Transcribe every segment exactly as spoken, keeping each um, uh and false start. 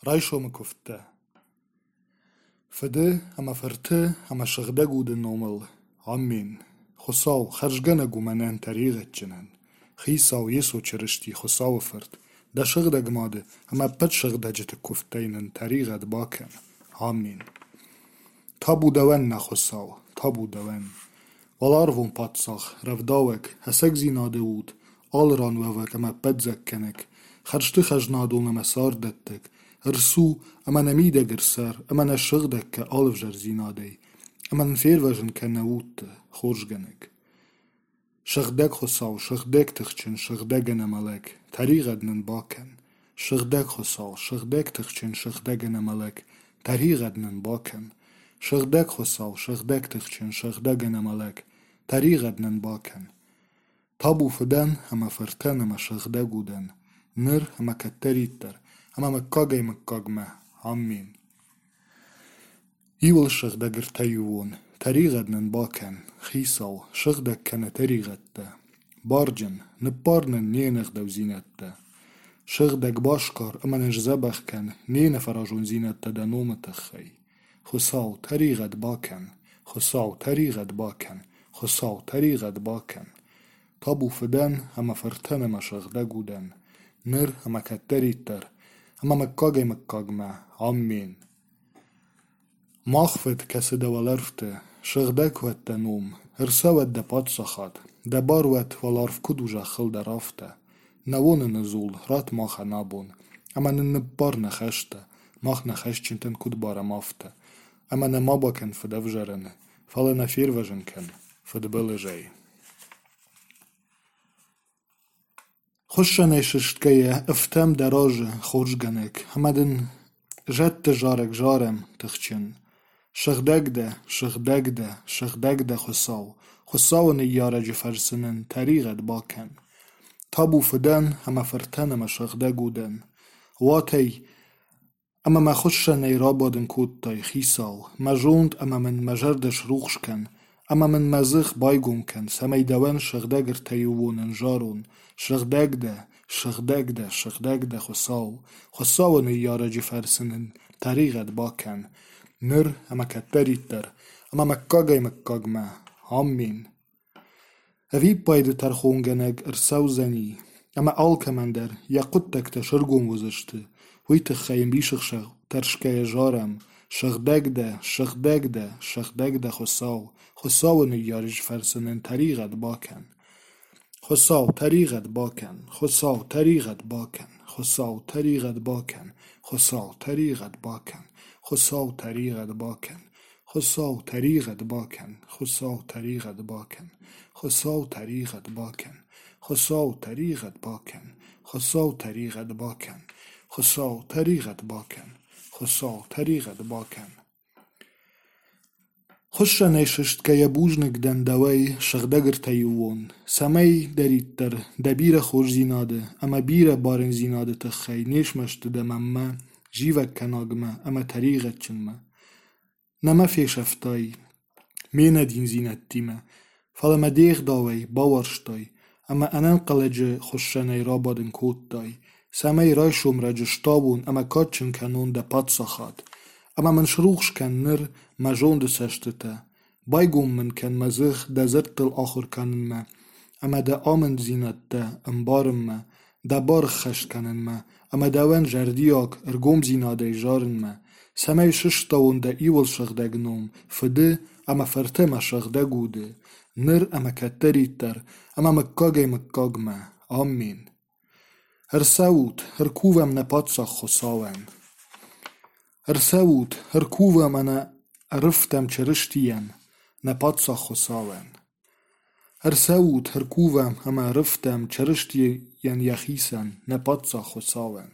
رايشو مكفته فده اما فرته اما شغدقو دن نومل عمين خصاو خرجگنگو منن طريقت جنن خيساو يسو چرشتي خصاو فرد دا شغدق ماده اما پد شغدجت كفتينن طريقت باكن عمين تابو دوان نخصاو تابو دوان والارفون پاتساخ رفداوك هسك زيناده وود آلران ووك اما پد زكنك خرجت خجنادو نما ساردتك ارسو اما نميده گرسر اما نشغدك كالف جر زينادي اما نفير وجن كنووت خورجگنك شغدك خصاو شغدك تخچن شغدك نملك طريقت نن باكن شغدك خصاو شغدك تخچن شغدك نملك طريقت نن باكن شغدك خصاو شغدك تخچن شغدك نملك طريقت نن باكن تابو فدن اما فرتن اما شغدگو دن نر اما كتريتر اما مكاگي مكاگمه عمين يول شغدگر تيوون طريقت نن باكن خيساو شغدك كان طريقت بارجن نبارنن نينخ دو زينت شغدك باشكار اما نجزبخ كان نين فراجون زينت دا نومت خي خصاو طريقت باكن خصاو طريقت باكن خصاو طريقت باكن تابو فدن اما فرتن اما شغدگو دن نر اما كتريتر اما مكاگي مكاگمه عمين ماخفت كسد والرفت شغدك وات نوم ارسوت دا پاتسخات دا باروت والارف كدو جاخل دا رافته نوون نزول رات ماخ نابون اما ننبار نخشته ماخ نخش چنتن كد بارا مافته اما نما باكن فدا فجرن فالا نفير وجن كن فدا بلجي خوشنه ششتكيه افتم دراج خورجگنك همدن جت جارك جارم تخچن شغدك ده شغدك ده شغدك ده خصاو خصاو نيارة جفرسنن طريقت باكن تابو فدن اما فرتن اما شغدگو دن واتي اما ما خوشنه رابادن كود تاي خيساو مجوند اما من مجردش روخشكن اما من مزخ بايگون كن سمي دوان شغدگر تيوونن جارون شغدگ ده شغدگ ده شغدگ ده خصاو خصاو نيارة جفرسنن طريقت باكن نر اما كتريتر اما مكاگي مكاگمه عمين اوی پايد ترخونگنگ ارساو زني اما آلكمندر يقودتك تشرگون وزشته وي تخيم بيشخشغ ترشكي جارم شغدگ ده شغدگ ده شغدگ ده خصاو خصاو نيارة جفرسنن طريقت باكن خصاو طريقت باكن خصاو طريقت باكن خصاو طريقت باكن خصاو طريقت باكن خصاو طريقت باكن خصاو طريقت باكن خصاو طريقت باكن خصاو طريقت باكن خصاو طريقت باكن خصاو طريقت باكن خصاو طريقت باكن خصاو طريقت باكن خوشنه ششتكيه بوجنك دن دوي شغدگر تيوون سمي دريتر دبير خوش زيناده اما بير بارن زيناده تخي نيش مشت دممه جيوك كناغمه اما طريقت چنمه نما فيش افتاي مينا دين زينتيمه فلما ديغ داوي باورشتاي اما انان قلج خوشنه رابادن كود تاي سمي رايشوم رجشتابون اما كاتشن كانون دا پاتسخات اما من شروخش كان نر مجون دا سشتته بايگوم من كان مزخ دا زرت الاخر كانن ما اما دا آمن زينت دا انبارم ما دا بار خشت كانن ما اما دوان جردياك ارگوم زيناده جارن ما سمي ششتاون دا ايول شغدگ نوم فده اما فرته ما شغدگو ده نر اما كتريتر اما مكاگي مكاگمه آمين هر ساوت هر کووم نپاتساخ خصاون هر ساوت هر کووم انا عرفتم چرشتين نپاتساخ خصاون هر ساوت هر کووم اما عرفتم چرشتين يخيسن نپاتساخ خصاون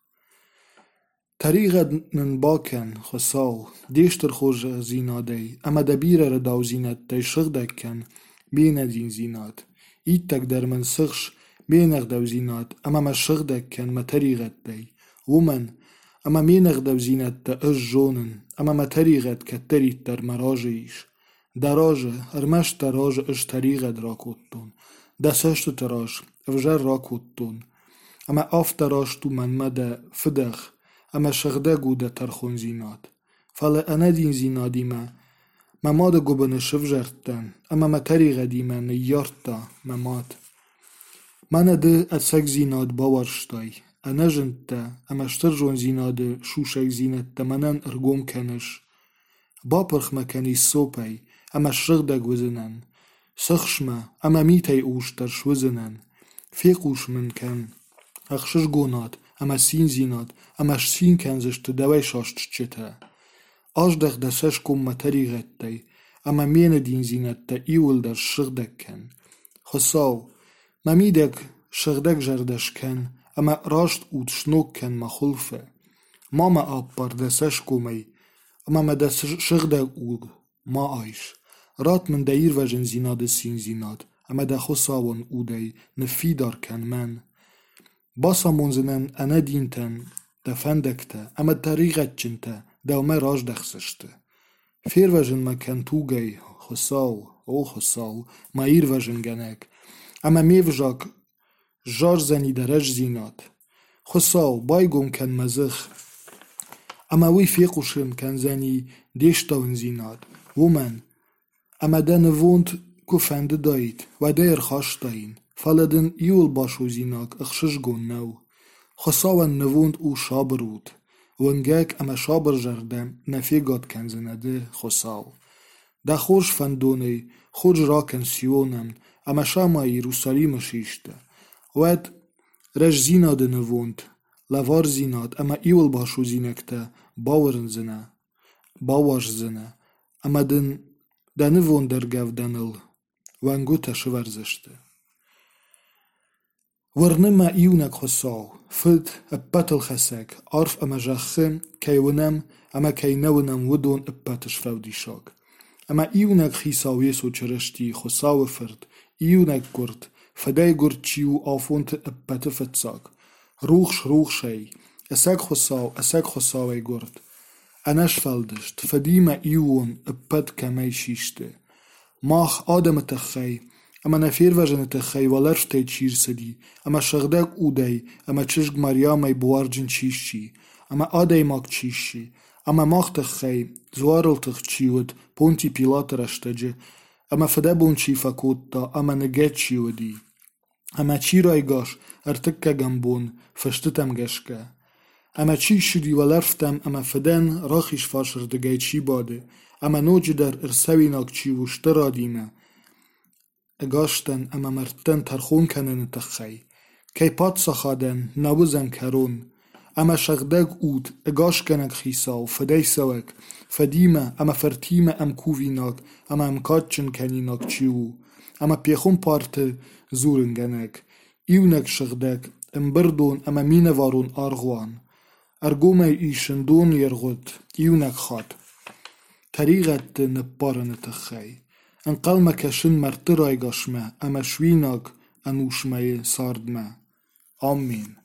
طريقت نن باكن خصاو ديشتر خوش زينادي اما دبير رداو زينت دي شغدك كن بين دين زينات ايتك در من سخش بينغ دو زينات اما ما شغدك كن ما طريقت دي ومن اما مينغ دو زينت دا اش جونن اما ما طريقت كتريت در مراجيش دراجه ارمش دراجه اش طريقت راكوتون دا سشت تراش افجر راكوتون اما اف دراش تو من مدى فدخ اما شغده گوده ترخون زیناد فلا انا دین زینادی ما ما دا گوبن شف جرتن اما ما طریقه دیمه نیارتا مماد من ده اتسک زیناد باورشتای انا جنتا اما شتر جون زیناد شوشک زینت منن ارگوم کنش با پرخ مکنی سوپی اما شغده گوزنن سخشما اما میتی اوشتر شوزنن فیقوش من کن اخشش گوناد اما سین زیناد اما سین کنزشت دوی شاشت چته آج دخ دسش کم ما طریقت دی اما مین دین زینت تا ایول در شغدک کن خساو ما میدک شغدک جردش کن اما راشت اود شنوک کن ما خلفه ما ما آب بر دسش کمی اما ما دس شغدک اود ما آیش رات من دایر وجن زیناد سین زیناد اما دا خساون اودی نفی دار کن من باسا منزنن انا دینتن دا فندکتا اما طریقت چنتا دا ما راج دخسشته فیر وجن ما کن توگی خساو او خساو ما ایر وجن گنک اما میوجاک جار زنی درج زیناد خساو بایگون کن مزخ اما وی فیقوشن کن زنی دیشتاون زیناد ومن اما دا نووند کو فنده دایید و دایر خاش داین فالدن ایول باشو زیناک اخشش گون نو خساون نووند او شابرود ونگاک اما شابر جردم نفیگات کن زنده خساو دا خوش فندونی خوش راکن سیونن اما شاما یروسالیم شیشته وید رج زیناد نووند لوار زیناد اما ایول باشو زینکتا باورن زنه باورش زنه اما دن دا نووند در گو دنل وانگو تش ورزشته ورنما ایونک خساو فد ابتل خسک عرف اما جخم کیونم اما کینونم ودون ابتش فودی شاک اما ایونک خیساویس و چرشتی خساو فرد ایونک گرد فدای گرد چیو آفونت ابت فتساک روخش روخشی اسک خساو اسک خساوی گرد انش فلدشت فدیما ایون ابت کمی شیشته ماخ آدم تخی اما نفیر وجن تخی ولرش تی چیر سدی اما شغدک اودی اما چشگ مریامی بوارجن چیشی اما آدی ماک چیشی اما ماخ تخی زوارل تخ چیود پونتی پیلات رشتجه اما فده بون چی فکود تا اما نگه چیودی اما چی رای گاش ارتکه گمبون فشتتم گشکه اما چی شدی ولرفتم اما فدن راخیش فاشر دگه چی باده اما نوجی در ارسوی ناک چی وشته را دیمه اگاشتن اما مرتن ترخون کنن تخی کی پات سخادن نوزن کرون اما شغدگ اود اگاش کنک خیساو فدی سوک فدیمه اما فرتیمه ام کووی ناک اما ام کاتچن کنی ناک چیو اما پیخون پارت زورن گنک ایونک شغدگ ام بردون اما مینه وارون آرغوان ارگومه ایشندون یرغد ایونک خواد طریقت نپارن تخی انقل مکشن مرترای گاشمه اما شویناک انوشمه ساردمه آمین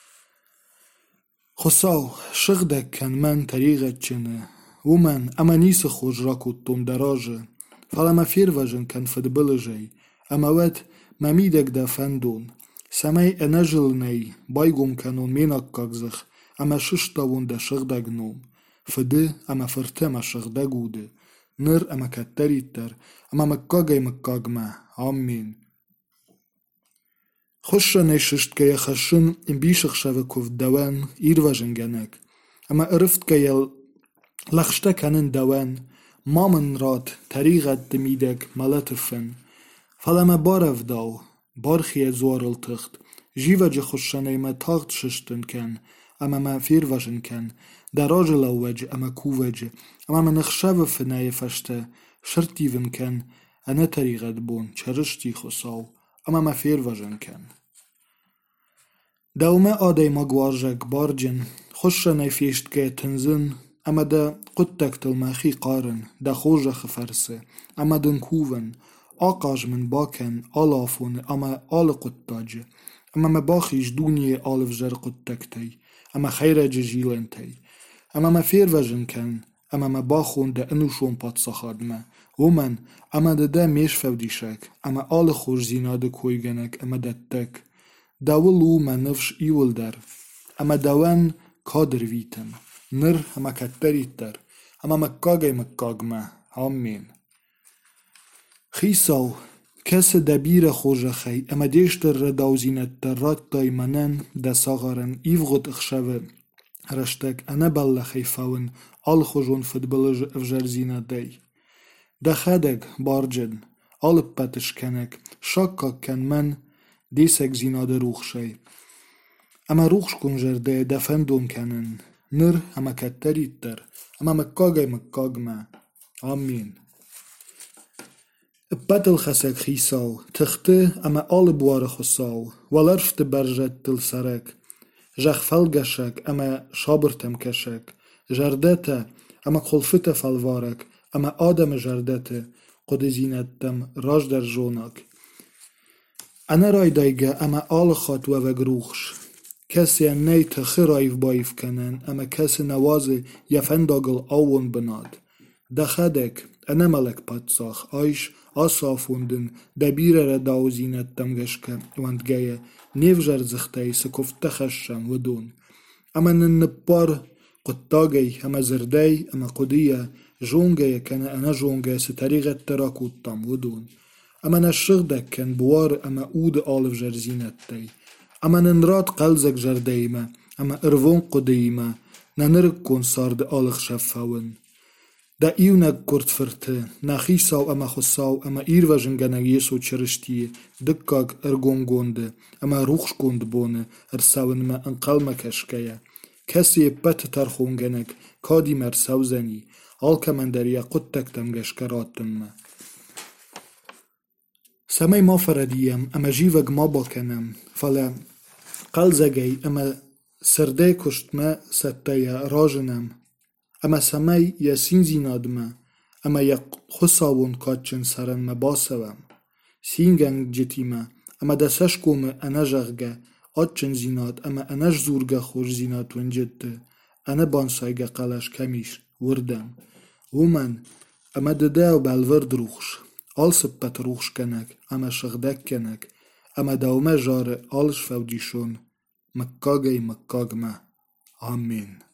خساو شغدک کن من طریقت چنه ومن اما نیس خوش راکود تون دراجه فلما فیر وجن کن فدبلجی اما ود ممیدک دا فندون سمی انجل نی بایگم کنون میناک کاگزخ اما ششتاون دا شغدک نوم فده اما فرتما شغدک اوده نر اما کتریتر اما مکاگی مکاگمه آمین خوش نیششت که یخشن این بیشخ شوه کف دوان ایر وجن گنک اما ارفت که یل لخشته کنن دوان مامن راد طریقت دمیدک ملتفن فلما بارف داو بارخی زوارل تخت جیوه جه خوشنه ما تاغت ششتن کن اما ما فیر وجن کن دراج لوج اما کووج اما من نخشوه فنای فشته شرطی ون کن انا طریقت بون چرشتی خساو اما ما فیر وجن کن دومه آدای مگوارجک بارجن خوشنه فیشت که تنزن اما دا قدتک تلمخی قارن دا خوش خفرسه اما دن کوون آقاج من باکن آلافون اما آل قدتاج اما ما باخیش دونی آلف جر قدتک تی اما خیر ججیلن تی اما ما فیر وجن کن اما ما باخون دا انوشون پاد سخادمه ومن اما دا دا میش فودیشک اما آل خوش زیناد کوی گنک اما دا تک داولو ما نفش ایول در اما دوان kader viten. Nir ama katteritter, ama makkagay makkagma. Amen. Chisaw, kese dabir khoja khay, ama deshter radauzinet rat daimanen da sagaren ivgot khshave. Rashtek anaballa khayfawen al khojon futbolaj avjarzina day. Da khadeg barjen al patishkenek shakka ken men desek zina de ruchshay. Ama ruchskun jerde da fendon kenen. Nir ama katteritter, ama makkagay makkagma. Amen. Batel khasek khisaw, tchte ama alle boare khosaw, walarfte barjet til sarek. Jach falgashek ama shabertem keshek. Jardete ama kholfite falvarek, ama adam jardete qodizinettem rajder jonak. Ana raydayge ama alle khat waveg ruchsh. Kesi ney tkhirayf bayf kenen, ama kesi nawaze yafendagel awon benad. Da khadek ana malek patsach aish asafunden dabirere dauzinettem geshke want gaye nevjar zختay sekoftakhasham ودون. ama nnpar قطاگي ama زرداي ama قدية جونگي كان انا جونگي ستريغت تراكوتام ودون. ama نشغدك كان بوار ama اود آلف جرزينتي. ama ننرات قلزك جرديما ama ارفون قديما ننرك كون صارد آلخ شفاون. Da iunek kurt ferte, na chisaw ama chosaw ama irwajen gana jesu cherishtie, dykkag ergongonde, ama ruchskond bone, er sawen me an kalma keshkeya. Kesi e pet tarchongenek, kadi mer sawzeni, alka mandaria kuttek tam geshkeraten me. Samay ma faradiem, ama jivag ma bakenem, fale qalzagay ama serde kusht me setteya rajenem, ama samay ya sinzinadme, ama ya khusawun kachen saran me basawam. Singen jitime, ama da sashkome anajarge, atchen zinat, ama anaj zurga khosh zinat wenjette, ana bansayge qalash kamish, wurdem. Woman, ama dedeo balverd ruchsh, alsepet ruchsh kenek, ama shagdek kenek, ama daume jare alsh fawdishon, makkagay makkagma. Amen.